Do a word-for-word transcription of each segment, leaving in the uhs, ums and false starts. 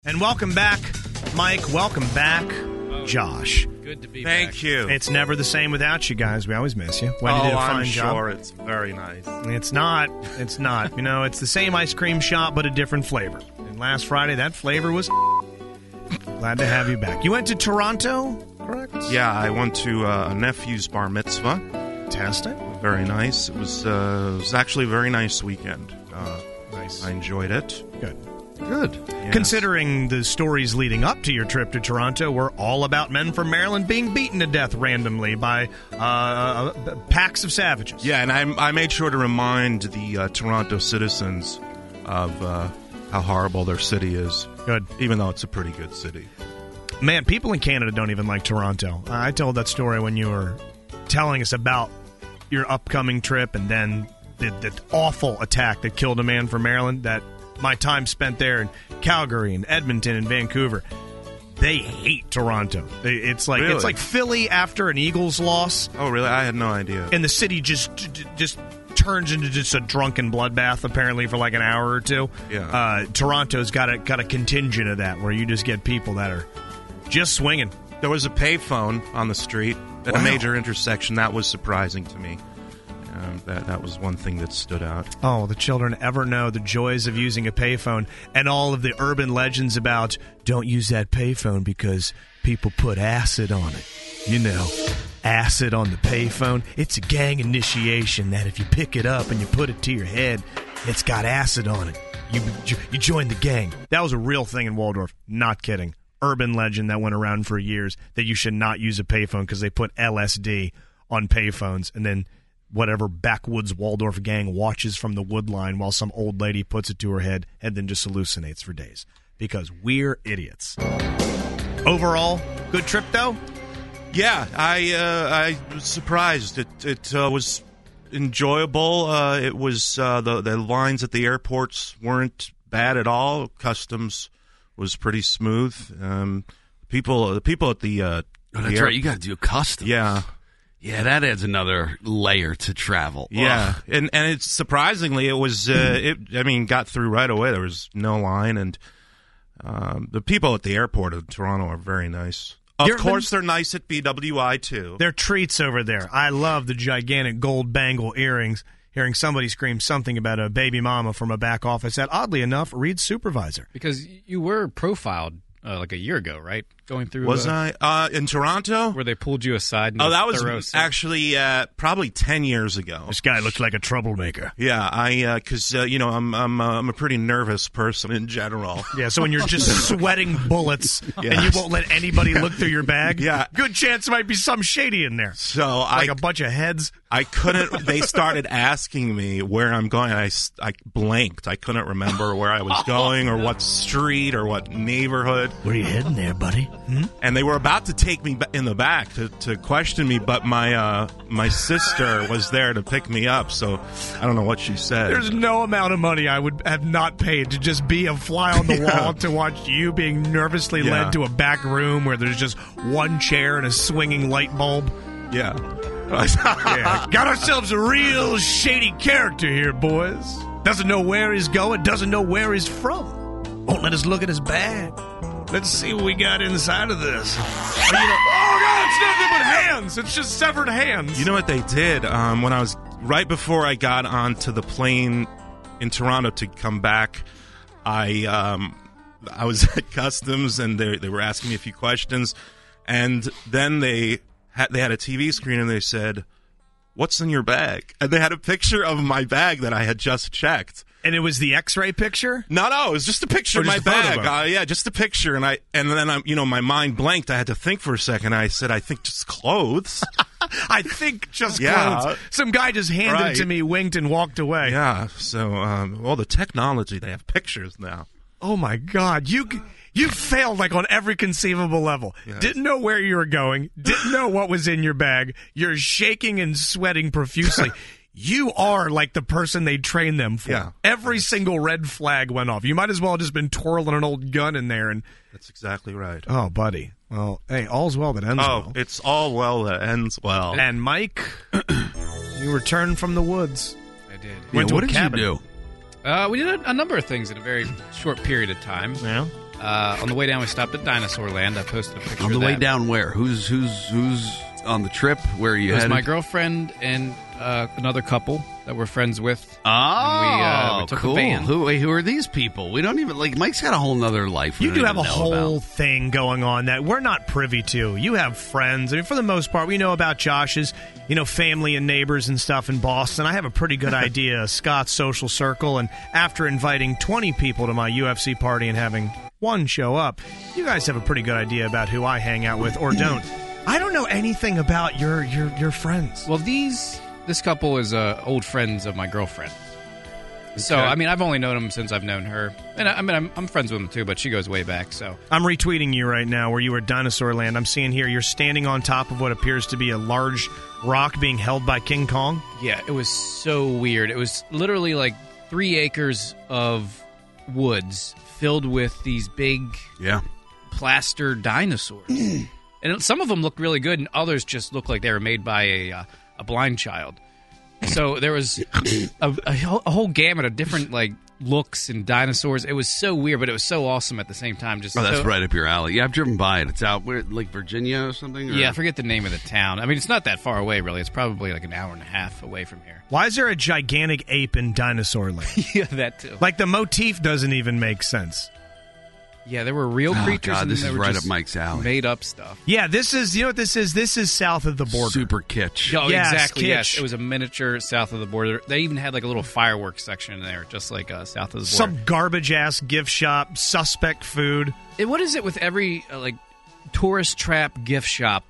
And welcome back, Mike. Welcome back, Josh. Good to be Thank back. you. It's never the same without you guys. We always miss you. Well, you oh, did a fine I'm job. sure it's very nice. It's not. It's not. You know, it's the same ice cream shop, but a different flavor. And last Friday, that flavor was glad to have you back. You went to Toronto, correct? Yeah, I went to uh, a nephew's bar mitzvah. Fantastic. Very nice. It was, uh, it was actually a very nice weekend. Uh, Nice. I enjoyed it. Good. Good. Yes. Considering the stories leading up to your trip to Toronto were all about men from Maryland being beaten to death randomly by uh, packs of savages. Yeah, and I, I made sure to remind the uh, Toronto citizens of uh, how horrible their city is. Good. Even though it's a pretty good city. Man, people in Canada don't even like Toronto. I told that story when you were telling us about your upcoming trip and then the, the awful attack that killed a man from Maryland, that my time spent there in Calgary and Edmonton and Vancouver. They hate Toronto. They- It's like Really? it's like Philly after an Eagles loss, Oh, really? I had no idea. and the city just just turns into just a drunken bloodbath apparently for like an hour or two. Yeah. Uh, Toronto's got a got a contingent of that where you just get people that are just swinging. There was a payphone on the street at Wow. a major intersection. That was surprising to me. Um, that that was one thing that stood out. Oh, the children ever know the joys of using a payphone and all of the urban legends about don't use that payphone because people put acid on it. You know, acid on the payphone. It's a gang initiation that if you pick it up and you put it to your head, it's got acid on it. You you join the gang. That was a real thing in Waldorf. Not kidding. Urban legend that went around for years that you should not use a payphone because they put L S D on payphones, and then whatever backwoods Waldorf gang watches from the wood line while some old lady puts it to her head and then just hallucinates for days. Because we're idiots. Overall, good trip, though? Yeah, I uh, I was surprised. It it uh, was enjoyable. Uh, it was uh, the the lines at the airports weren't bad at all. Customs was pretty smooth. Um, people the people at the uh, Oh, the that's air- right. You got to do customs. Yeah. Yeah, that adds another layer to travel. Yeah, Ugh. and and it's surprisingly it was uh, it. I mean, got through right away. There was no line, and um, the people at the airport of Toronto are very nice. Of You're- course, they're nice at B W I too. They're treats over there. I love the gigantic gold bangle earrings. Hearing somebody scream something about a baby mama from a back office that, oddly enough, reads supervisor. Because you were profiled uh, like a year ago, right? Going through. Was uh, I uh, in Toronto? Where they pulled you aside. And Oh, did that a was thorough search? actually uh, probably ten years ago. This guy looks like a troublemaker. Yeah, I because uh, you know I'm I'm uh, I'm a pretty nervous person in general. Yeah, so when you're just sweating bullets and Yes. you won't let anybody look through your bag, Yeah. good chance there might be some shady in there. So Like I a bunch of heads. I couldn't. They started asking me where I'm going. I, s- I blanked. I couldn't remember where I was going or what street or what neighborhood. Where are you heading there, buddy? Hmm? And they were about to take me ba- in the back to, to question me, but my uh, my sister was there to pick me up. So I don't know what she said. There's no amount of money I would have not paid to just be a fly on the Yeah. wall to watch you being nervously Yeah. led to a back room where there's just one chair and a swinging light bulb. Yeah. Yeah, got ourselves a real shady character here, boys. Doesn't know where he's going, doesn't know where he's from. Won't let us look at his bag. Let's see what we got inside of this. Oh, you know- oh, God, it's nothing but hands. It's just severed hands. You know what they did um, when I was right before I got onto the plane in Toronto to come back. I um, I was at customs and they they were asking me a few questions, and then they had they had a T V screen and they said, "What's in your bag?" And they had a picture of my bag that I had just checked. And it was the X-ray picture? No, no, it was just a picture Or of my just a photo bag. of it? Uh, yeah, just a picture, and I and then I'm you know my mind blanked. I had to think for a second. I said, "I think just clothes." I think just Yeah. clothes. Some guy just handed it Right. to me, winked, and walked away. Yeah, so um, all the technology, they have pictures now. Oh, my God. You you failed like on every conceivable level. Yes. Didn't know where you were going. Didn't know what was in your bag. You're shaking and sweating profusely. You are like the person they trained them for. Yeah. Every single red flag went off. You might as well have just been twirling an old gun in there. And That's exactly right. oh, buddy. Well, hey, all's well that ends Oh, well. it's all well that ends well. And Mike, you returned from the woods. I did. Went to what a did cabin. you do? Uh, we did a, a number of things in a very short period of time. Yeah. Uh, on the way down, we stopped at Dinosaur Land. I posted a picture On the of way that. down where? Who's who's who's on the trip? Where are you It was headed? my girlfriend and uh, another couple that we're friends with. Oh, And we, uh, we took a cool. van. Who, wait, who are these people? We don't even, like, Mike's got a whole nother life. we You don't do have a even know whole about. thing going on that we're not privy to. You have friends. I mean, for the most part, we know about Josh's, you know, family and neighbors and stuff in Boston. I have a pretty good idea of Scott's social circle. And after inviting twenty people to my U F C party and having one show up, you guys have a pretty good idea about who I hang out with or don't. I don't know anything about your your, your friends. Well, these this couple is uh, old friends of my girlfriend. So, Okay. I mean, I've only known them since I've known her. And I, I mean, I'm, I'm friends with them, too, but she goes way back, so. I'm retweeting you right now where you were at Dinosaur Land. I'm seeing here you're standing on top of what appears to be a large rock being held by King Kong. Yeah, it was so weird. It was literally like three acres of woods filled with these big Yeah. plaster dinosaurs. And some of them look really good, and others just look like they were made by a uh, a blind child. So there was a, a, whole- a whole gamut of different like looks and dinosaurs. It was so weird, but it was so awesome at the same time. Just Oh, that's so- right up your alley. Yeah, I've driven by it. It's out where, like Virginia or something? Or? Yeah, I forget the name of the town. I mean, it's not that far away, really. It's probably like an hour and a half away from here. Why is there a gigantic ape in Dinosaur Land? Yeah, that too. Like, the motif doesn't even make sense. Yeah, there were real Oh, creatures. God, and this they is were right just up Mike's alley. Made up stuff. Yeah, this is, you know what this is? This is south of the border. Super kitsch. Oh, Yes, exactly. kitsch. Yes, it was a miniature south of the border. They even had like a little fireworks section in there, just like uh, south of the border. Some garbage-ass gift shop, suspect food. And what is it with every uh, like tourist trap gift shop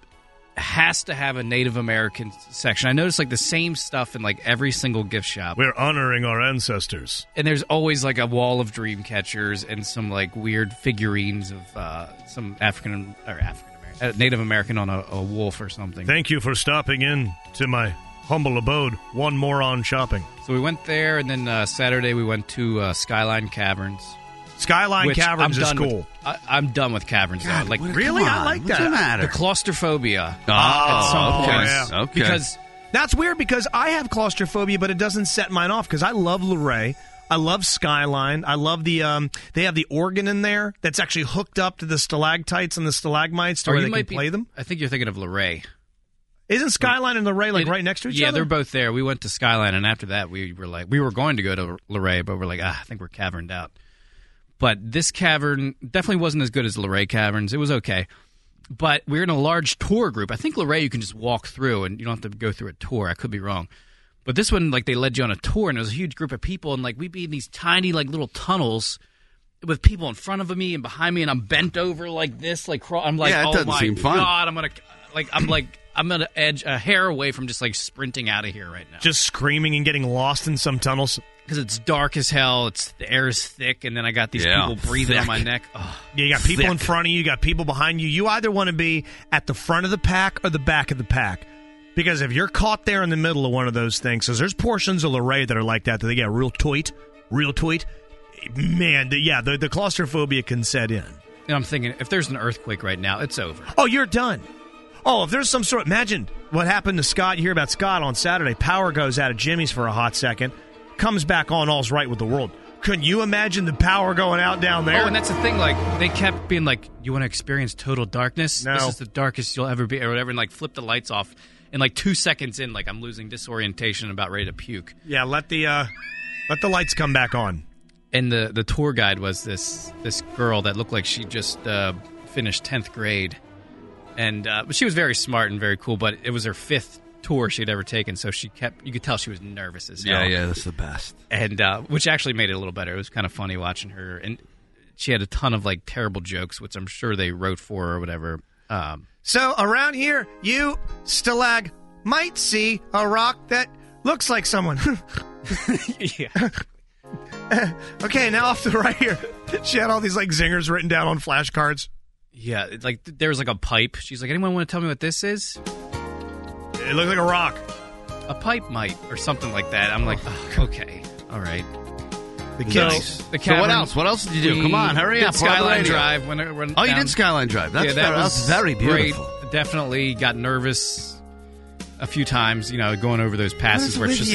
has to have a Native American section? I noticed like the same stuff in like every single gift shop. We're honoring our ancestors. And there's always like a wall of dream catchers and some like weird figurines of uh, some African or African American uh, Native American on a, a wolf or something. Thank you for stopping in to my humble abode. One moron shopping. So we went there, and then uh, Saturday we went to uh, Skyline Caverns. Skyline which Caverns I'm is done cool. With, I, I'm done with caverns. God, though. Like what- really? come I on. like What's that. the matter? the claustrophobia. Oh, at some okay. point. yeah. Okay. Because That's weird because I have claustrophobia, but it doesn't set mine off because I love Luray. I love Skyline. I love the, um, they have the organ in there that's actually hooked up to the stalactites and the stalagmites to or where you they might can be, play them. I think you're thinking of Luray. Isn't Skyline and Luray like It- right next to each yeah, other? they're both there. We went to Skyline, and after that, we were like, we were going to go to Luray, but we're like, ah, I think we're caverned out. But this cavern definitely wasn't as good as Luray Caverns. It was okay. But we're in a large tour group. I think Luray you can just walk through, and you don't have to go through a tour. I could be wrong. But this one, like, they led you on a tour, and it was a huge group of people, and, like, we'd be in these tiny, like, little tunnels with people in front of me and behind me, and I'm bent over like this, like, crawl. I'm like, Yeah, it oh, doesn't my seem fun. God, I'm going to, like, I'm like, I'm going to edge a hair away from just, like, sprinting out of here right now. just screaming and getting lost in some tunnels. Because it's dark as hell, it's the air is thick, and then I got these Yeah, people breathing thick. on my neck. Oh. Yeah, you got people in Thick. front of you, you got people behind you. You either want to be at the front of the pack or the back of the pack. Because if you're caught there in the middle of one of those things, because there's portions of Luray that are like that, that they get real tight, real tight. Man, the, yeah, the, the claustrophobia can set in. And I'm thinking, if there's an earthquake right now, it's over. Oh, you're done. Oh, if there's some sort, imagine what happened to Scott. You hear about Scott on Saturday. Power goes out at Jimmy's for a hot second, comes back on, all's right with the world. Couldn't you imagine the power going out down there? Oh, and that's the thing. Like, they kept being like, you want to experience total darkness? No. This is the darkest you'll ever be, or whatever, and like flip the lights off. And like two seconds in, like I'm losing disorientation and about ready to puke. Yeah, let the uh, let the lights come back on. And the, the tour guide was this this girl that looked like she just uh, finished tenth grade. And uh, but she was very smart and very cool, but it was her fifth tour she'd ever taken, so she kept, you could tell she was nervous as hell. Yeah, yeah, that's the best. And uh, which actually made it a little better. It was kind of funny watching her, and she had a ton of like terrible jokes, which I'm sure they wrote for her or whatever. Um, So around here, you, Stalag, might see a rock that looks like someone. yeah, Okay, now off to the right here. She had all these like zingers written down on flashcards. yeah. it's Like there was like a pipe. She's like, anyone want to tell me what this is? It looked like a rock. A pipe might or something like that. I'm like, oh, okay, all right. The So, kids. the So what cavern- else? What else did you do? we Come on, hurry did up. we're on the Skyline radio. Drive. When, it- when Oh, you down- did Skyline Drive. That's, yeah, that very, was that's very beautiful. Great. Definitely got nervous a few times. You know, going over those passes What is where it's with just you? so-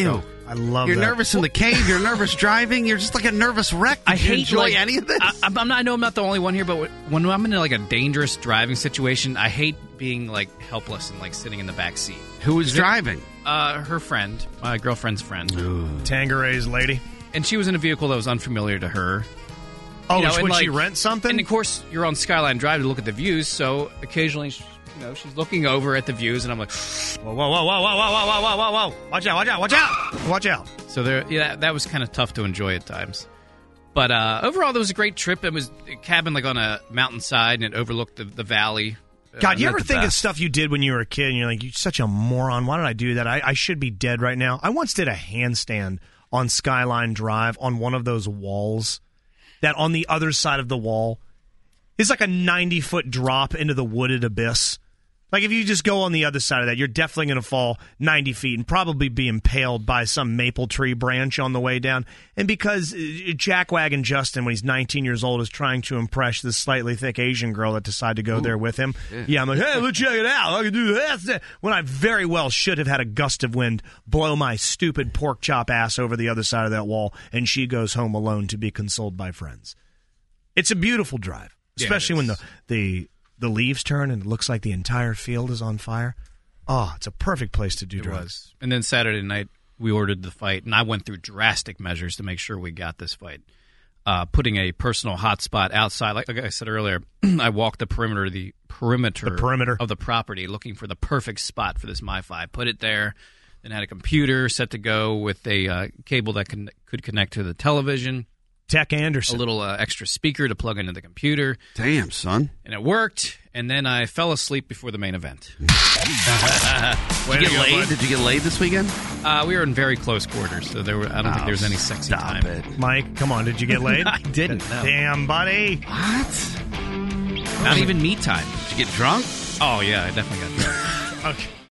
I love You're that. nervous in the cave. You're nervous driving. You're just like a nervous wreck. Did I you hate enjoy like, any of this. I, I'm not. I know I'm not the only one here, but when I'm in like a dangerous driving situation, I hate being like helpless and like sitting in the back seat. Who was Is it- driving? Uh, her friend, my girlfriend's friend, Tangeray's lady. and she was in a vehicle that was unfamiliar to her. Oh, You know, would and, she like- rent something? And of course, you're on Skyline Drive to look at the views, so occasionally, she- you know, she's looking over at the views, and I'm like, whoa, whoa, whoa, whoa, whoa, whoa, whoa, whoa, whoa, whoa! Watch out! Watch out! Watch out! Watch out! so there. Yeah, that was kind of tough to enjoy at times. But uh, overall, there was a great trip. It was a cabin like on a mountainside, and it overlooked the, the valley. God, Uh, you not ever the think of best. stuff you did when you were a kid and you're like, you're such a moron. Why did I do that? I, I should be dead right now. I once did a handstand on Skyline Drive on one of those walls that on the other side of the wall is like a ninety-foot drop into the wooded abyss. Like, if you just go on the other side of that, you're definitely going to fall ninety feet and probably be impaled by some maple tree branch on the way down. And because uh, Jackwagon Justin, when he's nineteen years old, is trying to impress this slightly thick Asian girl that decided to go there with him, yeah. yeah, I'm like, hey, let's check it out. I can do this. When I very well should have had a gust of wind blow my stupid pork chop ass over the other side of that wall, and she goes home alone to be consoled by friends. It's a beautiful drive, especially Yeah, when the the... the leaves turn and it looks like the entire field is on fire. Oh, it's a perfect place to do It drugs. was. And then Saturday night, we ordered the fight, and I went through drastic measures to make sure we got this fight. Uh, putting a personal hotspot outside, like, like I said earlier, I walked the perimeter, the perimeter, The perimeter. of the property, looking for the perfect spot for this MiFi. Put it there, then had a computer set to go with a uh, cable that can, could connect to the television. Tech A Anderson. little uh, extra speaker to plug into the computer, Damn, son. and it worked. And then I fell asleep before the main event. Did you get laid? Did you get laid this weekend? Uh, we were in very close quarters, so there were. I don't think there was any sexy Stop time. it. Mike, come on, did you get laid? I didn't. No. Damn, buddy. What? Not even me time. Did you get drunk? Oh yeah, I definitely got drunk. Okay.